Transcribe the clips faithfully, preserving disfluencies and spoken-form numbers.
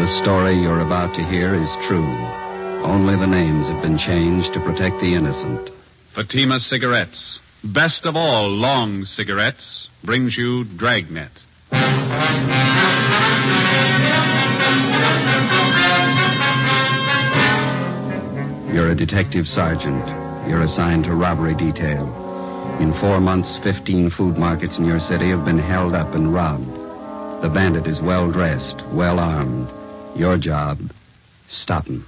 story you're about to hear is true. Only the names have been changed to protect the innocent. Fatima Cigarettes, best of all long cigarettes, brings you Dragnet. You're a detective sergeant. You're assigned to robbery detail. In four months, fifteen food markets in your city have been held up and robbed. The bandit is well-dressed, well-armed. Your job, stop him.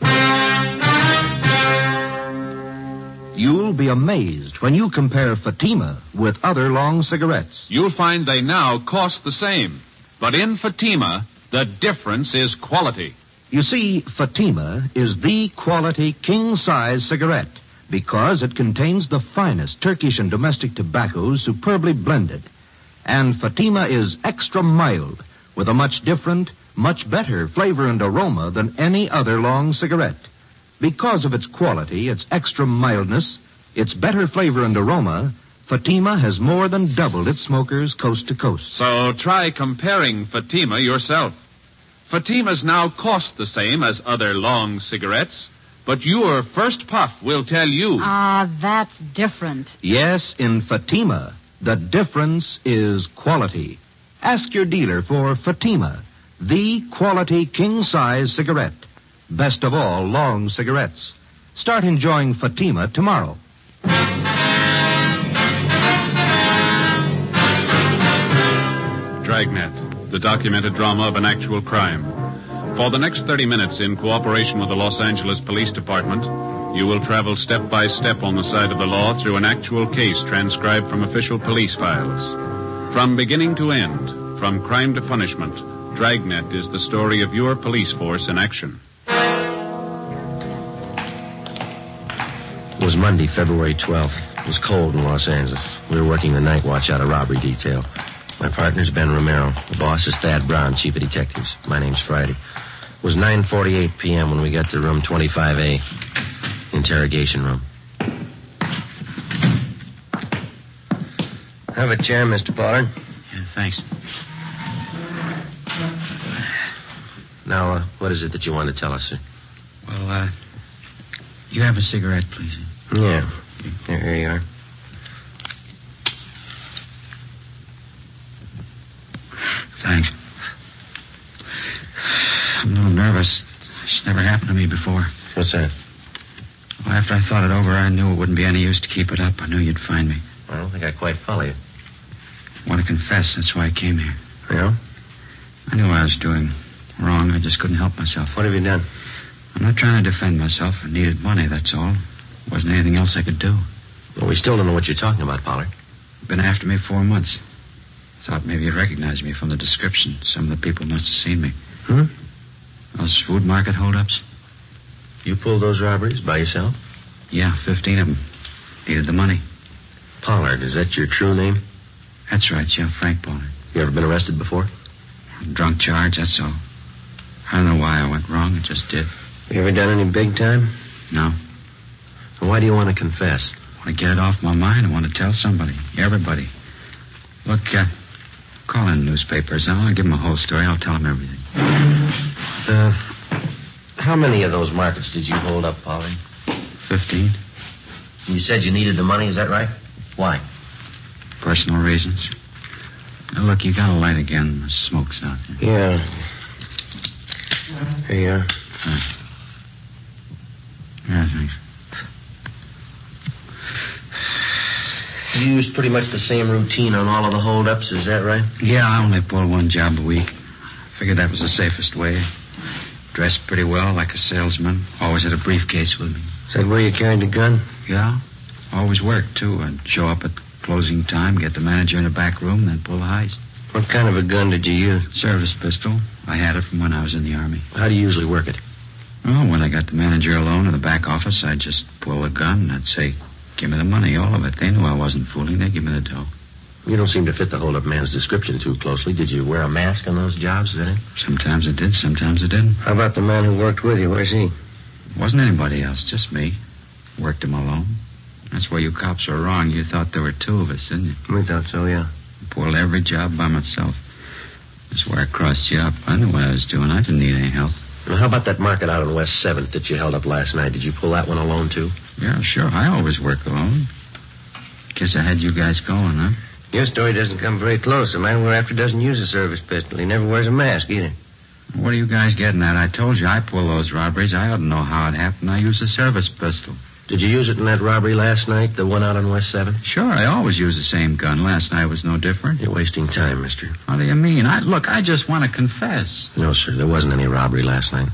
You'll be amazed when you compare Fatima with other long cigarettes. You'll find they now cost the same. But in Fatima, the difference is quality. You see, Fatima is the quality king-size cigarette because it contains the finest Turkish and domestic tobaccos superbly blended. And Fatima is extra mild with a much different, much better flavor and aroma than any other long cigarette. Because of its quality, its extra mildness, its better flavor and aroma, Fatima has more than doubled its smokers coast to coast. So try comparing Fatima yourself. Fatimas now cost the same as other long cigarettes, but your first puff will tell you. Ah, that's different. Yes, in Fatima, the difference is quality. Ask your dealer for Fatima, the quality king-size cigarette. Best of all long cigarettes. Start enjoying Fatima tomorrow. Dragnet, the documented drama of an actual crime. For the next thirty minutes, in cooperation with the Los Angeles Police Department, you will travel step by step on the side of the law through an actual case transcribed from official police files. From beginning to end, from crime to punishment, Dragnet is the story of your police force in action. It was Monday, February twelfth. It was cold in Los Angeles. We were working the night watch out of robbery detail. My partner's Ben Romero. The boss is Thad Brown, chief of detectives. My name's Friday. It was nine forty-eight p.m. when we got to room twenty-five A, interrogation room. Have a chair, Mister Pollard. Yeah, thanks. Now, uh, what is it that you want to tell us, sir? Well, uh, you have a cigarette, please? Yeah. Here, here you are. Thanks. I'm a little nervous. It's never happened to me before. What's that? Well, after I thought it over, I knew it wouldn't be any use to keep it up. I knew you'd find me. I don't think I quite follow you. I want to confess. That's why I came here. Yeah? I knew I was doing wrong. I just couldn't help myself. What have you done? I'm not trying to defend myself. I needed money, that's all. There wasn't anything else I could do. Well, we still don't know what you're talking about, Pollard. Been after me four months. Thought maybe you'd recognize me from the description. Some of the people must have seen me. Hmm? Those food market holdups? You pulled those robberies by yourself? Yeah, fifteen of them. Needed the money. Pollard, is that your true name? That's right, yeah, Frank Pollard. You ever been arrested before? Drunk charge, that's all. I don't know why I went wrong. It just did. You ever done any big time? No. Well, why do you want to confess? I want to get it off my mind. I want to tell somebody. Everybody. Look, uh, call in the newspapers. I'll give them a whole story. I'll tell them everything. Uh, how many of those markets did you hold up, Pollard? Fifteen. You said you needed the money, is that right? Why? Personal reasons. Now, look, you got a light again. The smoke's out there. Yeah. Here you are. Uh, yeah, thanks. You used pretty much the same routine on all of the holdups, is that right? Yeah, I only pull one job a week. Figured that was the safest way. Dressed pretty well, like a salesman. Always had a briefcase with me. Is that where you carried the gun? Yeah. Always worked, too. I'd show up at closing time, get the manager in the back room, then pull the heist. What kind of a gun did you use? Service pistol. I had it from when I was in the Army. How do you usually work it? Well, when I got the manager alone in the back office, I'd just pull the gun and I'd say, give me the money, all of it. They knew I wasn't fooling. They'd give me the dough. You don't seem to fit the hold-up man's description too closely. Did you wear a mask on those jobs, is that it? Sometimes I did, sometimes I didn't. How about the man who worked with you? Where's he? Wasn't anybody else, just me. Worked him alone. That's where you cops were wrong. You thought there were two of us, didn't you? We thought so, yeah. Pulled every job by myself. That's where I crossed you up. I knew what I was doing. I didn't need any help. Well, how about that market out on West seventh that you held up last night? Did you pull that one alone, too? Yeah, sure. I always work alone. Guess I had you guys going, huh? Your story doesn't come very close. The man we're after doesn't use a service pistol. He never wears a mask, either. What are you guys getting at? I told you I pull those robberies. I ought to know how it happened. I use a service pistol. Did you use it in that robbery last night, the one out on West seventh? Sure, I always use the same gun. Last night was no different. You're wasting time, mister. What do you mean? I Look, I just want to confess. No, sir, there wasn't any robbery last night.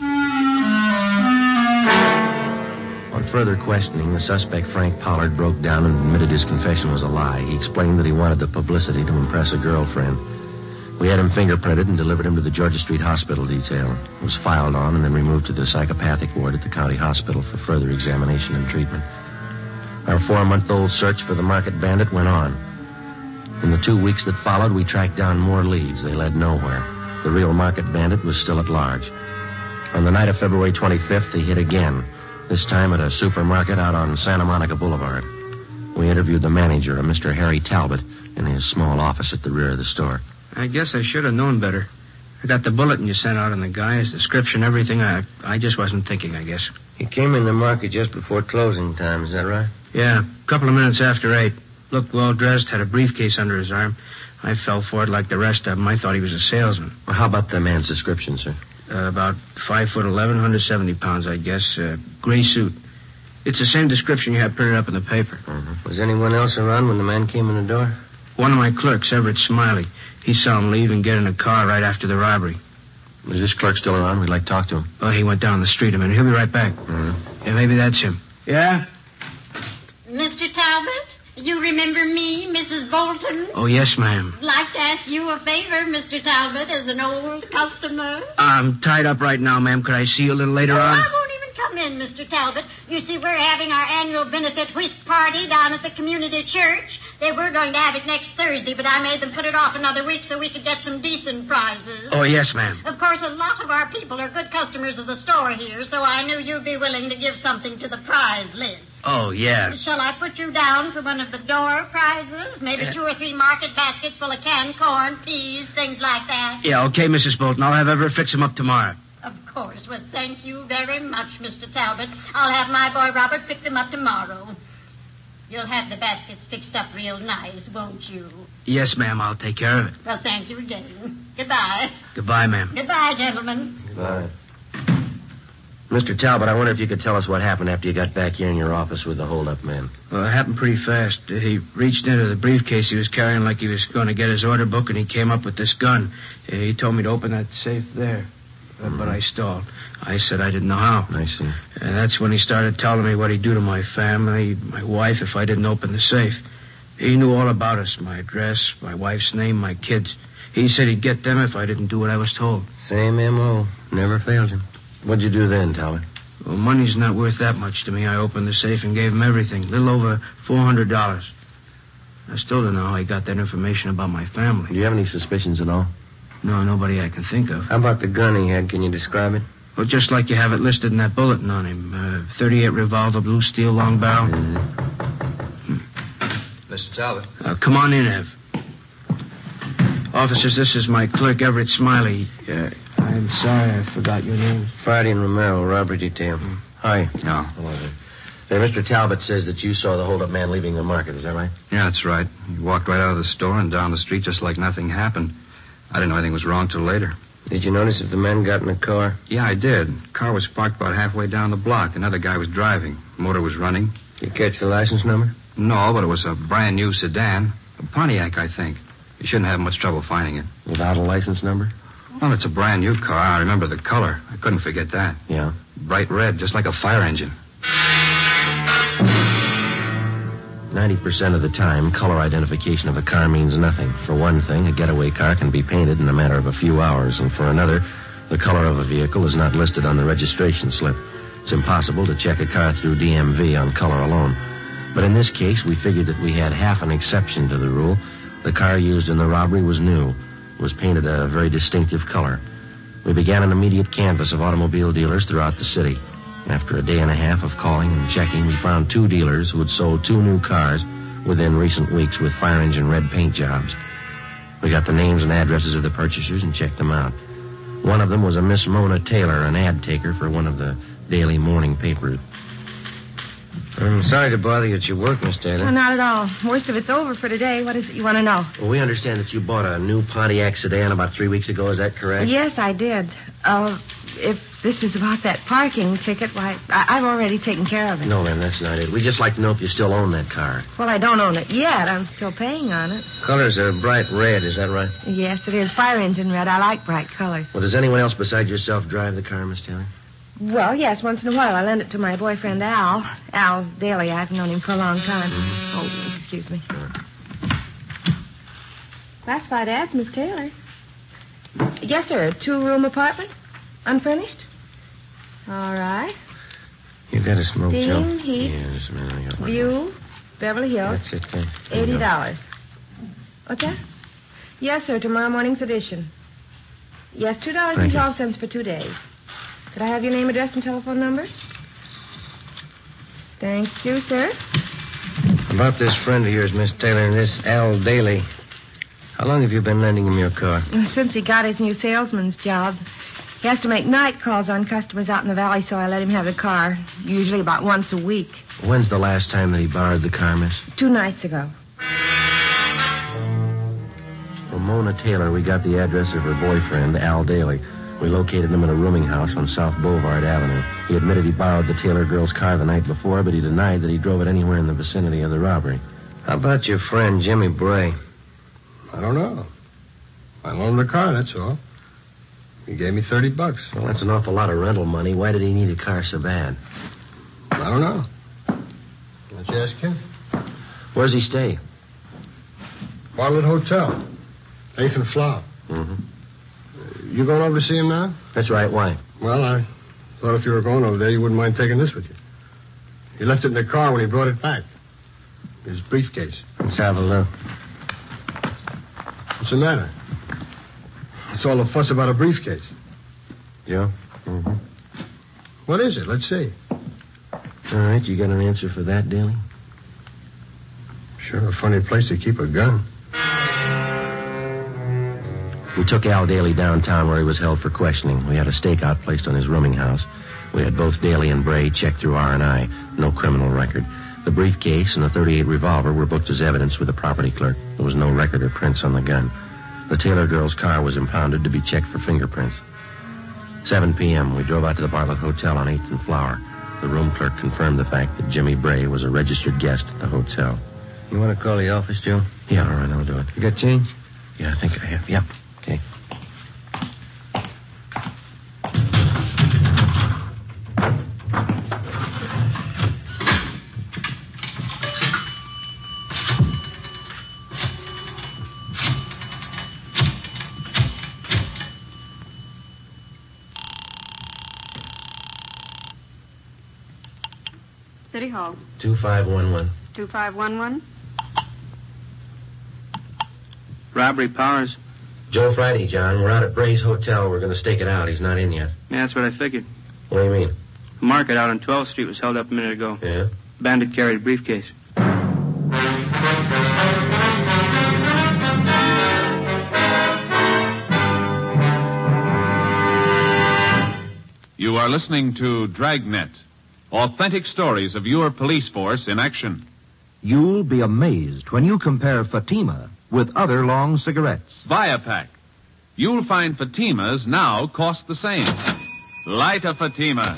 On further questioning, the suspect, Frank Pollard, broke down and admitted his confession was a lie. He explained that he wanted the publicity to impress a girlfriend. We had him fingerprinted and delivered him to the Georgia Street Hospital detail. He was filed on and then removed to the psychopathic ward at the county hospital for further examination and treatment. Our four-month-old search for the market bandit went on. In the two weeks that followed, we tracked down more leads. They led nowhere. The real market bandit was still at large. On the night of February twenty-fifth, he hit again, this time at a supermarket out on Santa Monica Boulevard. We interviewed the manager, a Mister Harry Talbot, in his small office at the rear of the store. I guess I should have known better. I got the bulletin you sent out on the guy, his description, everything. I I just wasn't thinking, I guess. He came in the market just before closing time, is that right? Yeah, a couple of minutes after eight. Looked well-dressed, had a briefcase under his arm. I fell for it like the rest of them. I thought he was a salesman. Well, how about the man's description, sir? Uh, about five foot eleven, one hundred seventy pounds, I guess. Uh, gray suit. It's the same description you had printed up in the paper. Mm-hmm. Was anyone else around when the man came in the door? One of my clerks, Everett Smiley. He saw him leave and get in a car right after the robbery. Is this clerk still around? We'd like to talk to him. Oh, he went down the street a minute. He'll be right back. Mm-hmm. Yeah, maybe that's him. Yeah? Mister Talbot, you remember me, Missus Bolton? Oh, yes, ma'am. I'd like to ask you a favor, Mister Talbot, as an old customer. I'm tied up right now, ma'am. Could I see you a little later oh, on? I won't even come in, Mister Talbot. You see, we're having our annual benefit whist party down at the community church. They were going to have it next Thursday, but I made them put it off another week so we could get some decent prizes. Oh, yes, ma'am. Of course, a lot of our people are good customers of the store here, so I knew you'd be willing to give something to the prize list. Oh, yeah. Shall I put you down for one of the door prizes? Maybe two or three market baskets full of canned corn, peas, things like that. Yeah, okay, Missus Bolton. I'll have Everett fix them up tomorrow. Of course. Well, thank you very much, Mister Talbot. I'll have my boy Robert pick them up tomorrow. You'll have the baskets fixed up real nice, won't you? Yes, ma'am. I'll take care of it. Well, thank you again. Goodbye. Goodbye, ma'am. Goodbye, gentlemen. Goodbye. Mister Talbot, I wonder if you could tell us what happened after you got back here in your office with the hold-up man. Well, it happened pretty fast. He reached into the briefcase he was carrying like he was going to get his order book, and he came up with this gun. He told me to open that safe there, uh, mm-hmm. but I stalled. I said I didn't know how. I see. And that's when he started telling me what he'd do to my family, my wife, if I didn't open the safe. He knew all about us, my address, my wife's name, my kids. He said he'd get them if I didn't do what I was told. Same M O Never failed him. What'd you do then, Talbot? Well, money's not worth that much to me. I opened the safe and gave him everything, a little over four hundred dollars. I still don't know how he got that information about my family. Do you have any suspicions at all? No, nobody I can think of. How about the gun he had? Can you describe it? Well, just like you have it listed in that bulletin on him. Uh, thirty-eight revolver, blue steel, long barrel. Mm-hmm. Hmm. Mister Talbot. Uh, come on in, Ev. Officers, this is my clerk, Everett Smiley. Uh, I'm sorry I forgot your name. Friday and Romero, robbery detail. Mm. Hi. No. Hello there. Hey, Mister Talbot says that you saw the hold-up man leaving the market. Is that right? Yeah, that's right. He walked right out of the store and down the street just like nothing happened. I didn't know anything was wrong till later. Did you notice if the man got in a car? Yeah, I did. Car was parked about halfway down the block. Another guy was driving. Motor was running. Did you catch the license number? No, but it was a brand new sedan. A Pontiac, I think. You shouldn't have much trouble finding it. Without a license number? Well, it's a brand new car. I remember the color. I couldn't forget that. Yeah? Bright red, just like a fire engine. Ninety percent of the time, color identification of a car means nothing. For one thing, a getaway car can be painted in a matter of a few hours, and for another, the color of a vehicle is not listed on the registration slip. It's impossible to check a car through D M V on color alone. But in this case, we figured that we had half an exception to the rule. The car used in the robbery was new, was painted a very distinctive color. We began an immediate canvass of automobile dealers throughout the city. After a day and a half of calling and checking, we found two dealers who had sold two new cars within recent weeks with fire engine red paint jobs. We got the names and addresses of the purchasers and checked them out. One of them was a Miss Mona Taylor, an ad taker for one of the daily morning papers. I'm sorry to bother you at your work, Miss Taylor. Oh, not at all. Most of it's over for today. What is it you want to know? Well, we understand that you bought a new Pontiac sedan about three weeks ago. Is that correct? Yes, I did. Uh, if this is about that parking ticket, why, I- I've already taken care of it. No, ma'am, that's not it. We'd just like to know if you still own that car. Well, I don't own it yet. I'm still paying on it. Colors are bright red, is that right? Yes, it is. Fire engine red. I like bright colors. Well, does anyone else besides yourself drive the car, Miss Taylor? Well, yes, once in a while I lend it to my boyfriend, Al. Al Daly. I've known him for a long time. Mm-hmm. Oh, excuse me. Classified ads, Miss Taylor. Yes, sir. Two-room apartment? Unfurnished? All right. You got a smoke, Joe? Steam, heat, Yes, ma'am. I got one. view, Beverly Hills. That's it, then. Eighty dollars. What's that? Yes, sir. Tomorrow morning's edition. Yes, two dollars and Thank you. twelve cents for two days. Could I have your name, address, and telephone number? Thank you, sir. About this friend of yours, Miss Taylor, and this Al Daly. How long have you been lending him your car? Since he got his new salesman's job, he has to make night calls on customers out in the valley, so I let him have the car, usually about once a week. When's the last time that he borrowed the car, miss? Two nights ago. From Mona Taylor, we got the address of her boyfriend, Al Daly. We located him in a rooming house on South Boulevard Avenue. He admitted he borrowed the Taylor girl's car the night before, but he denied that he drove it anywhere in the vicinity of the robbery. How about your friend, Jimmy Bray? I don't know. I loaned the car, that's all. He gave me thirty bucks. Well, that's an awful lot of rental money. Why did he need a car so bad? I don't know. Why don't you ask him? Where's he stay? Bartlett Hotel. Eighth and Flower. Mm-hmm. You going over to see him now? That's right. Why? Well, I thought if you were going over there, you wouldn't mind taking this with you. He left it in the car when he brought it back. His briefcase. Let's have a look. What's the matter? It's all the fuss about a briefcase. Yeah? Mm-hmm. What is it? Let's see. All right, you got an answer for that, Daly? Sure a funny place to keep a gun. We took Al Daly downtown where he was held for questioning. We had a stakeout placed on his rooming house. We had both Daly and Bray checked through R and I. No criminal record. The briefcase and the thirty-eight revolver were booked as evidence with the property clerk. There was no record or prints on the gun. The Taylor girl's car was impounded to be checked for fingerprints. seven p.m., we drove out to the Bartlett Hotel on eighth and Flower. The room clerk confirmed the fact that Jimmy Bray was a registered guest at the hotel. You want to call the office, Joe? Yeah, all right, I'll do it. You got change? Yeah, I think I have. Yeah, okay. City Hall. two five one one. two five one one. Robbery Powers. Joe Friday, John. We're out at Bray's Hotel. We're going to stake it out. He's not in yet. Yeah, that's what I figured. What do you mean? The market out on twelfth Street was held up a minute ago. Yeah? Bandit carried a briefcase. You are listening to Dragnet, authentic stories of your police force in action. You'll be amazed when you compare Fatima with other long cigarettes. Viapack. You'll find Fatimas now cost the same. Light a Fatima.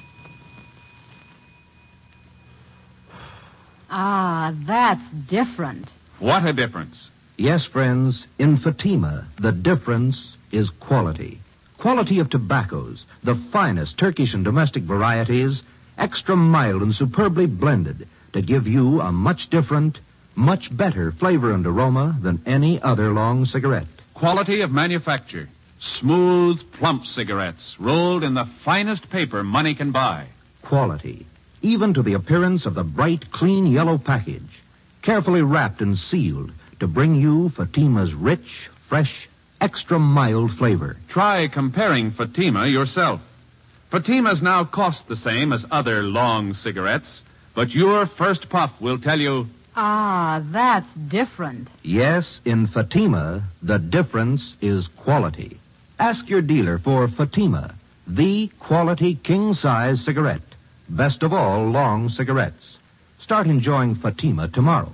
Ah, that's different. What a difference. Yes, friends, in Fatima, the difference is quality. Quality of tobaccos, the finest Turkish and domestic varieties, extra mild and superbly blended to give you a much different, much better flavor and aroma than any other long cigarette. Quality of manufacture. Smooth, plump cigarettes rolled in the finest paper money can buy. Quality, even to the appearance of the bright, clean yellow package, carefully wrapped and sealed to bring you Fatima's rich, fresh, extra mild flavor. Try comparing Fatima yourself. Fatimas now cost the same as other long cigarettes, but your first puff will tell you, Ah, that's different. Yes, in Fatima, the difference is quality. Ask your dealer for Fatima, the quality king-size cigarette. Best of all, long cigarettes. Start enjoying Fatima tomorrow.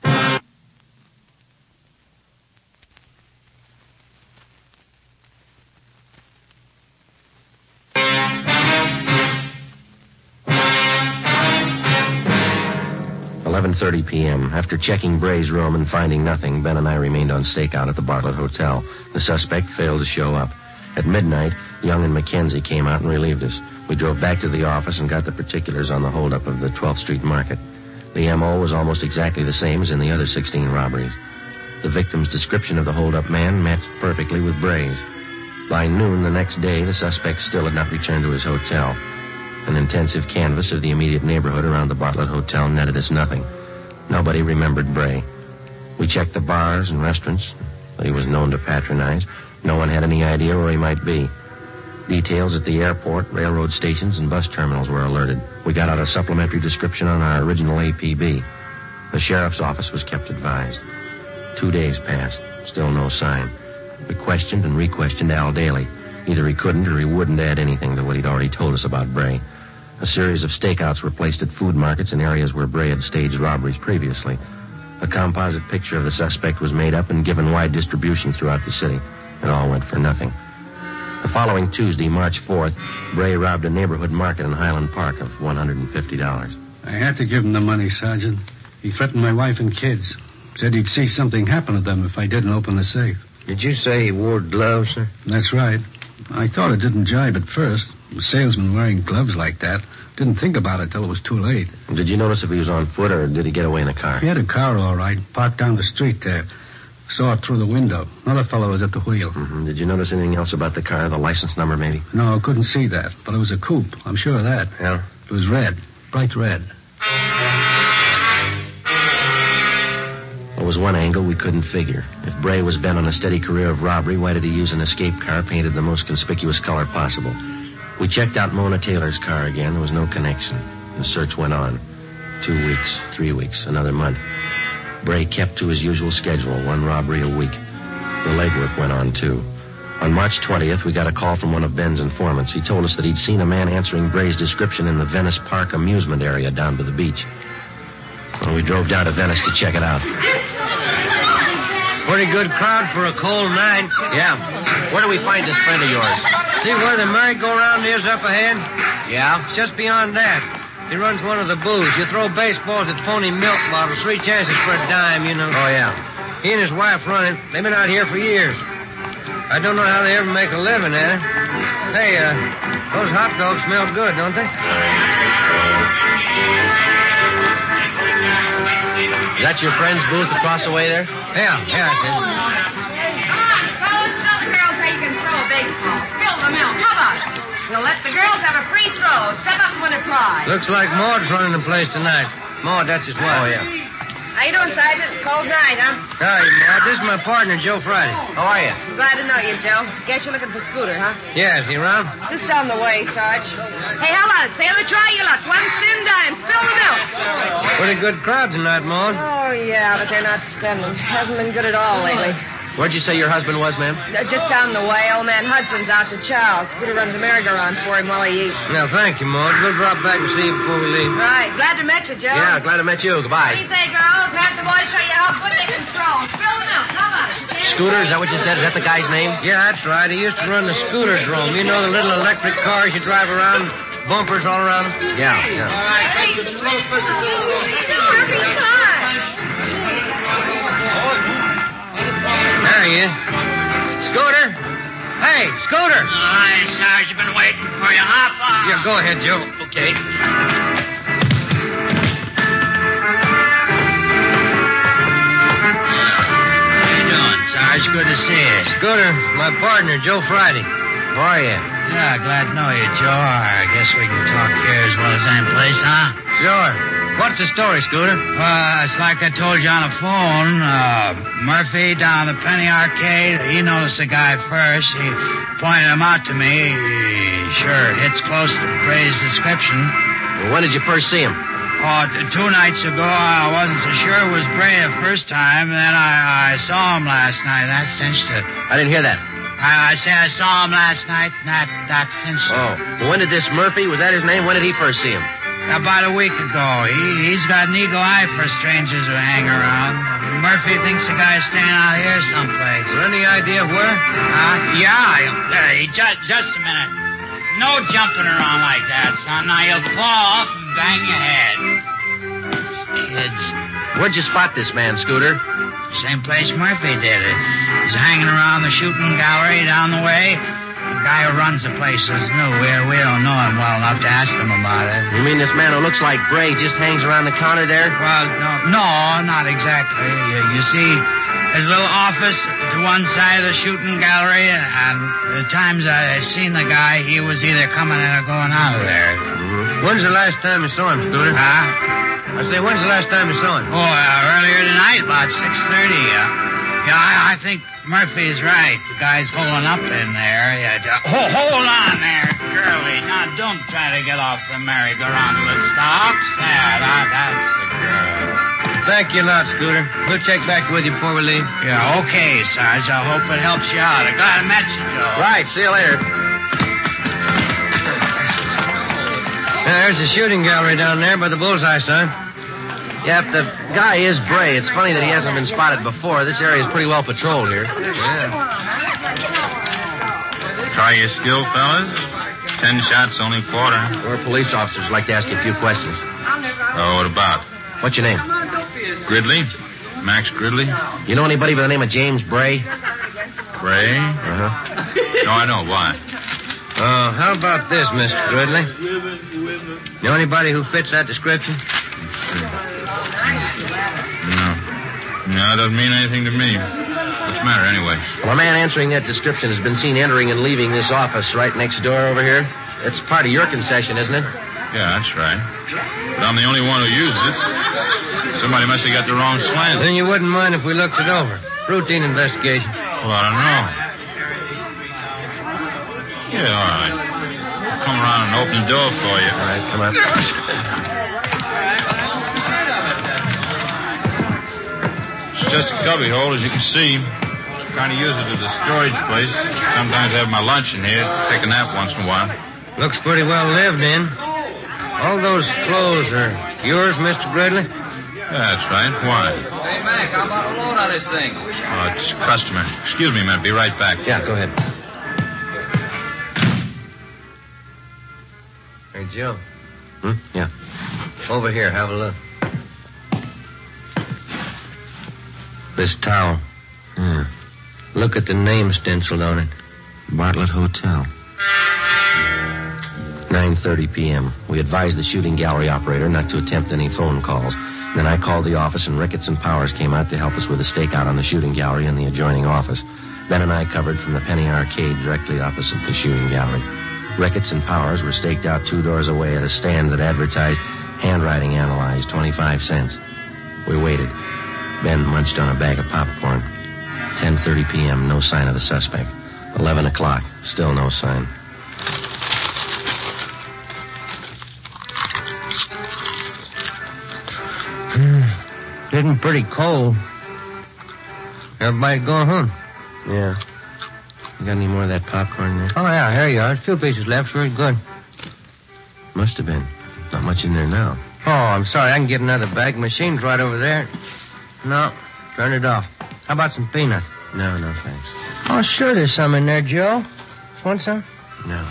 eleven thirty p.m. After checking Bray's room and finding nothing, Ben and I remained on stakeout at the Bartlett Hotel. The suspect failed to show up. At midnight, Young and McKenzie came out and relieved us. We drove back to the office and got the particulars on the holdup of the twelfth Street Market. The M O was almost exactly the same as in the other sixteen robberies. The victim's description of the holdup man matched perfectly with Bray's. By noon the next day, the suspect still had not returned to his hotel. An intensive canvass of the immediate neighborhood around the Bartlett Hotel netted us nothing. Nobody remembered Bray. We checked the bars and restaurants that he was known to patronize. No one had any idea where he might be. Details at the airport, railroad stations, and bus terminals were alerted. We got out a supplementary description on our original A P B. The sheriff's office was kept advised. Two days passed. Still no sign. We questioned and re-questioned Al Daly. Either he couldn't or he wouldn't add anything to what he'd already told us about Bray. A series of stakeouts were placed at food markets in areas where Bray had staged robberies previously. A composite picture of the suspect was made up and given wide distribution throughout the city. It all went for nothing. The following Tuesday, March fourth, Bray robbed a neighborhood market in Highland Park of one hundred fifty dollars. I had to give him the money, Sergeant. He threatened my wife and kids. Said he'd see something happen to them if I didn't open the safe. Did you say he wore gloves, sir? That's right. I thought it didn't jibe at first. A salesman wearing gloves like that. Didn't think about it till it was too late. Did you notice if he was on foot or did he get away in a car? He had a car, all right, parked down the street there. Saw it through the window. Another fellow was at the wheel. Mm-hmm. Did you notice anything else about the car, the license number maybe? No, I couldn't see that, but it was a coupe. I'm sure of that. Yeah? It was red, bright red. There was one angle we couldn't figure. If Bray was bent on a steady career of robbery, why did he use an escape car painted the most conspicuous color possible? We checked out Mona Taylor's car again. There was no connection. The search went on. Two weeks, three weeks, another month. Bray kept to his usual schedule, one robbery a week. The legwork went on, too. On March twentieth, we got a call from one of Ben's informants. He told us that he'd seen a man answering Bray's description in the Venice Park amusement area down by the beach. Well, we drove down to Venice to check it out. Pretty good crowd for a cold night. Yeah. Where do we find this friend of yours? See where the merry-go-round is up ahead? Yeah? It's just beyond that. He runs one of the booths. You throw baseballs at phony milk bottles. Three chances for a dime, you know. Oh, yeah. He and his wife run it. They've been out here for years. I don't know how they ever make a living at it. Hey, uh, those hot dogs smell good, don't they? Is that your friend's booth across the way there? Yeah, yeah, I see. Come on, fellas, show the girls how you can throw a baseball. Spill the milk. How about it? We'll let the girls have a free throw. Step up and win a prize. Looks like Maud's running the place tonight. Maud, that's his wife. Oh, yeah. How you doing, Sergeant? Cold night, huh? Hi, Maud. This is my partner, Joe Friday. How are you? Glad to know you, Joe. Guess you're looking for Scooter, huh? Yeah, is he around? Just down the way, Sarge. Hey, how about it? Sailor, try your luck. One thin dime. Spill the milk. Pretty good crowd tonight, Maud. Oh, yeah, but they're not spending. Hasn't been good at all lately. Where'd you say your husband was, ma'am? Uh, just down the way. Old man Hudson's out to Charles. Scooter runs a merry-go-round for him while he eats. Now, thank you, Maud. We'll drop back and see you before we leave. Right. Glad to meet you, Joe. Yeah, glad to meet you. Goodbye. What do you say, girls? Have the boys show you how good they can throw. Spill the milk. How about it? Scooter, is that what you said? Is that the guy's name? Yeah, that's right. He used to run the Scooter Drome. You know the little electric cars you drive around, bumpers all around them? Yeah, yeah. All right. Hey, it's Murphy's car. There he is. Scooter? Hey, Scooter! All right, Sarge, I've been waiting for you. Hop on. Yeah, go ahead, Joe. Okay. How you doing, Sarge? Good to see you. Scooter, my partner, Joe Friday. How are you? Yeah, glad to know you, Joe. I guess we can talk here as well as any place, huh? Sure. What's the story, Scooter? Uh, it's like I told you on the phone. Uh, Murphy down the Penny Arcade, he noticed the guy first. He pointed him out to me. He sure hits close to Bray's description. Well, when did you first see him? Oh, t- two nights ago, I wasn't so sure was Bray the first time, and then I, I saw him last night. That cinched it. I didn't hear that. I, I said I saw him last night, and that, that cinched it. Oh. Well, when did this Murphy, was that his name? When did he first see him? About a week ago. He, he's got an eagle eye for strangers who hang around. Murphy thinks the guy's staying out here someplace. Is there any idea of where? Uh, yeah. Uh, just, just a minute. No jumping around like that, son. Now you'll fall off and bang your head. Kids. Where'd you spot this man, Scooter? Same place Murphy did it. He's hanging around the shooting gallery down the way. The guy who runs the place is new. We, we don't know him well enough to ask him about it. You mean this man who looks like Bray just hangs around the counter there? Well, no, no not exactly. You, you see, there's a little office to one side of the shooting gallery, and the times I seen the guy, he was either coming in or going out of there. Mm-hmm. When's the last time you saw him, Scooter? Huh? I say, when's the last time you saw him? Oh, uh, earlier tonight, about six thirty. Uh, yeah, I, I think Murphy's right. The guy's holding up in there. Yeah, uh, hold, hold on there, girlie. Now, don't try to get off the merry-go-round till it stops. Yeah, that, that's the girl. Thank you a lot, Scooter. We'll check back with you before we leave. Yeah, okay, Sarge. I hope it helps you out. I glad I met you, Joe. Right, see you later. Yeah, there's the shooting gallery down there by the bullseye, son. Yeah, if the guy is Bray, it's funny that he hasn't been spotted before. This area is pretty well patrolled here. Yeah. Try your skill, fellas. Ten shots, only quarter. We're police officers. Like to ask you a few questions. Oh, what about? What's your name? Gridley. Max Gridley. You know anybody by the name of James Bray? Bray? Uh-huh. No, I don't. Why? Uh, how about this, Mister Gridley? Know anybody who fits that description? No. No, it doesn't mean anything to me. What's the matter, anyway? Well, a man answering that description has been seen entering and leaving this office right next door over here. It's part of your concession, isn't it? Yeah, that's right. But I'm the only one who uses it. Somebody must have got the wrong slant. Then you wouldn't mind if we looked it over. Routine investigation. Well, I don't know. Yeah, all right. I'll come around and open the door for you. All right, come on. It's just a cubby hole, as you can see. Kind of use it as a storage place. Sometimes I have my lunch in here, take a nap once in a while. Looks pretty well lived in. All those clothes are yours, Mister Gridley? Yeah, that's right. Why? Hey, Mac, how about a load on this thing? Oh, it's a customer. Excuse me, man. Be right back. Yeah, go ahead. Hey, Joe. Hmm? Yeah. Over here, have a look. This towel. Hmm. Look at the name stenciled on it. Bartlett Hotel. nine thirty p.m. We advised the shooting gallery operator not to attempt any phone calls. Then I called the office, and Ricketts and Powers came out to help us with a stakeout on the shooting gallery and the adjoining office. Ben and I covered from the Penny Arcade directly opposite the shooting gallery. Ricketts and Powers were staked out two doors away at a stand that advertised handwriting analyzed, twenty-five cents. We waited. Ben munched on a bag of popcorn. ten thirty p.m., no sign of the suspect. eleven o'clock, still no sign. Getting pretty cold. Everybody going home? Yeah. You got any more of that popcorn there? Oh, yeah, here you are. Two pieces left. Very good. Must have been. Not much in there now. Oh, I'm sorry. I can get another bag. Machine's right over there. No, turn it off. How about some peanuts? No, no, thanks. Oh, sure there's some in there, Joe. Want some? No.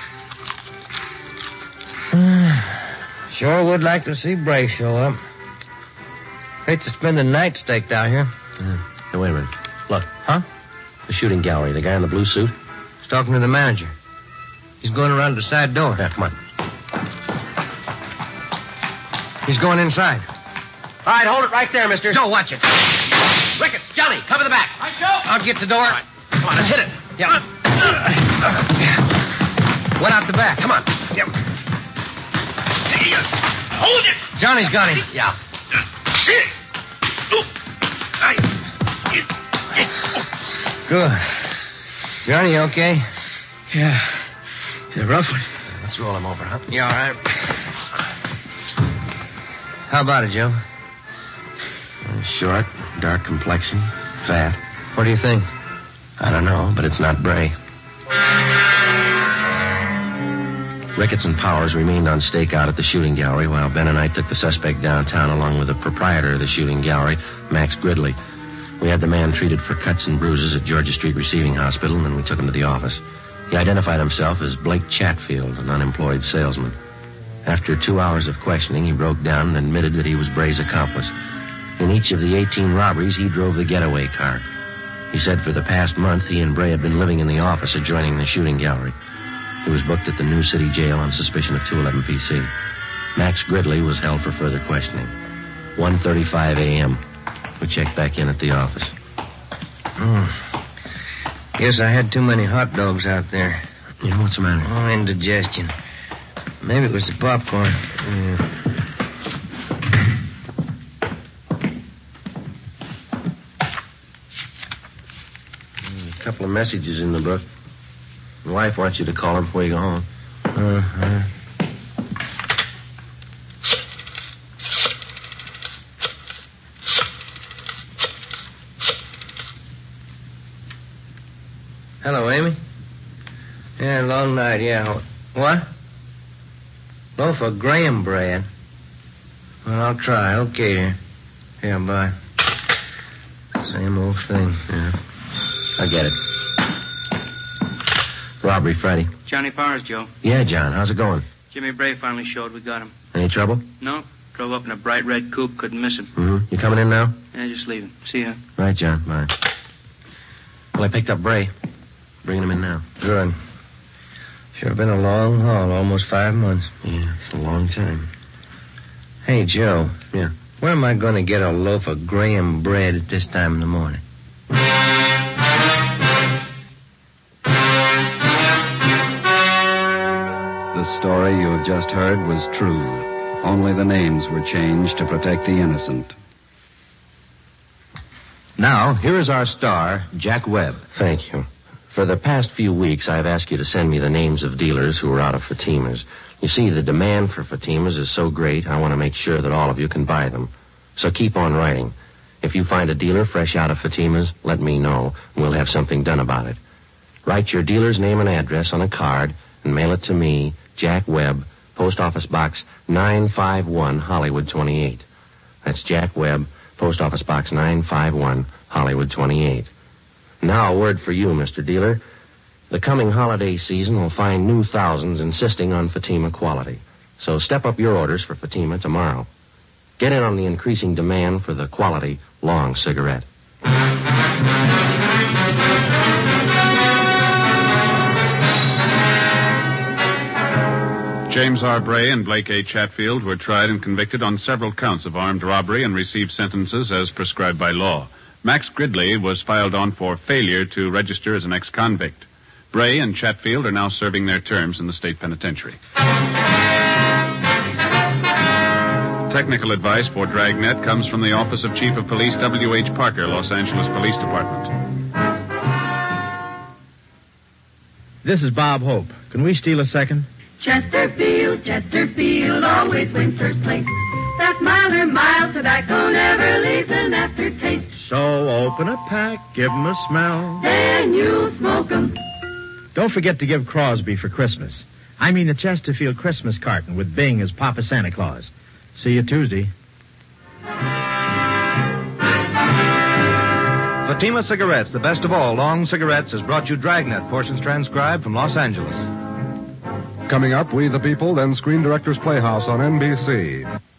Sure would like to see Bray show up. Hate to spend the night staked out here. Yeah. Hey, wait a minute. Look. Huh? The shooting gallery. The guy in the blue suit. He's talking to the manager. He's going around the side door. Yeah, come on. He's going inside. All right, hold it right there, mister. Joe, watch it. Ricketts, Johnny, cover the back. Right, Joe. I'll get the door. All right. Come on, let's hit it. Yep. Went out the back. Come on. Yep. Hey, uh, hold it! Johnny's got him. Yeah. Good. Johnny, you okay? Yeah. It's a rough one. Let's roll him over, huh? Yeah, all right. How about it, Joe? Well, Short, dark complexion, fat. What do you think? I don't know, but it's not Bray. Ricketts and Powers remained on stakeout at the shooting gallery while Ben and I took the suspect downtown along with the proprietor of the shooting gallery, Max Gridley. We had the man treated for cuts and bruises at Georgia Street Receiving Hospital, and then we took him to the office. He identified himself as Blake Chatfield, an unemployed salesman. After two hours of questioning, he broke down and admitted that he was Bray's accomplice. In each of the eighteen robberies, he drove the getaway car. He said for the past month, he and Bray had been living in the office adjoining the shooting gallery. He was booked at the New City Jail on suspicion of two eleven P C. Max Gridley was held for further questioning. one thirty-five a.m. We checked back in at the office. Hmm. Guess I had too many hot dogs out there. Yeah, what's the matter? Oh, indigestion. Maybe it was the popcorn. Yeah. A couple of messages in the book. My wife wants you to call her before you go home. Uh-huh. Hello, Amy. Yeah, long night, yeah. What? Loaf of graham bread. Well, I'll try. Okay, dear. Yeah, bye. Same old thing. Yeah. I get it. Robbery, Friday. Johnny Powers, Joe. Yeah, John. How's it going? Jimmy Bray finally showed. We got him. Any trouble? No. Drove up in a bright red coupe. Couldn't miss him. Mm-hmm. You coming in now? Yeah, just leaving. See ya. Right, John. Bye. Well, I picked up Bray. Bringing him in now. Good. Sure been a long haul. Almost five months. Yeah, it's a long time. Hey, Joe. Yeah? Where am I going to get a loaf of graham bread at this time in the morning? The story you have just heard was true. Only the names were changed to protect the innocent. Now, here is our star, Jack Webb. Thank you. For the past few weeks, I've asked you to send me the names of dealers who are out of Fatimas. You see, the demand for Fatimas is so great, I want to make sure that all of you can buy them. So keep on writing. If you find a dealer fresh out of Fatimas, let me know, and we'll have something done about it. Write your dealer's name and address on a card and mail it to me, Jack Webb, Post Office Box nine five one, Hollywood twenty-eight. That's Jack Webb, Post Office Box nine five one, Hollywood twenty-eight. Now, a word for you, Mister Dealer. The coming holiday season will find new thousands insisting on Fatima quality. So step up your orders for Fatima tomorrow. Get in on the increasing demand for the quality long cigarette. James R. Bray and Blake A. Chatfield were tried and convicted on several counts of armed robbery and received sentences as prescribed by law. Max Gridley was filed on for failure to register as an ex-convict. Bray and Chatfield are now serving their terms in the state penitentiary. Technical advice for Dragnet comes from the Office of Chief of Police W H. Parker, Los Angeles Police Department. This is Bob Hope. Can we steal a second? Chesterfield, Chesterfield always wins first place. That milder mild tobacco never leaves an aftertaste. So open a pack, give 'em a smell. Then you'll smoke 'em. Don't forget to give Crosby for Christmas. I mean the Chesterfield Christmas carton with Bing as Papa Santa Claus. See you Tuesday. Fatima Cigarettes, the best of all long cigarettes, has brought you Dragnet, portions transcribed from Los Angeles. Coming up, We the People, then Screen Directors Playhouse on N B C.